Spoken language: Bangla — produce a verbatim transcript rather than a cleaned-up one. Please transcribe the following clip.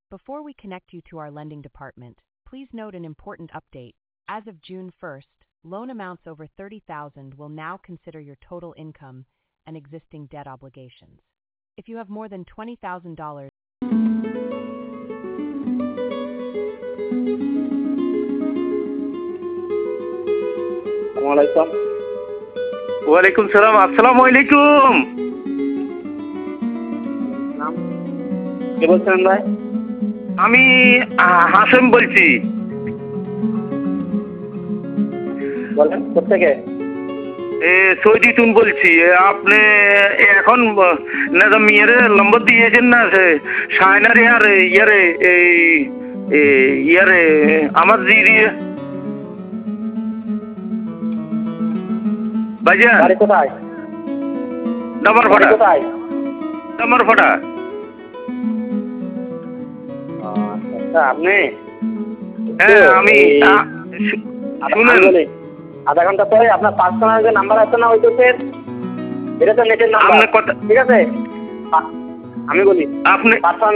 Before we connect you to our lending department, please note an important update. As of June first, loan amounts over thirty thousand dollars will now consider your total income and existing debt obligations. If you have more than twenty thousand dollars, ওয়ালাইকুম সালাম। আসসালামু আলাইকুম। কে বলছেন ভাই? আমি আহ, হাসেম বলছি। বলেন কোথেকে? এ সৌদি তুন বলছি। এ, আপনি এখন না মেয়ের নম্বর দিয়েছেন না সায়নারে আর ইয়ারে এই ইয়ারে আমার দিদি ভাইজান বাড়ি কোথায়? ডামার বাড়ি ফাটা কোথায়? ডামার ফাটা। আচ্ছা আপনি হ্যাঁ আমি আ, শু- শুনেন বলি আধা ঘন্টা পরে আপনার পার্সোনাল যে নাম্বার আছে না ওইটাতে, এটা তো নেটের নাম্বার, আপনার কথা ঠিক আছে? আমি বলি আপনি পার্সোনাল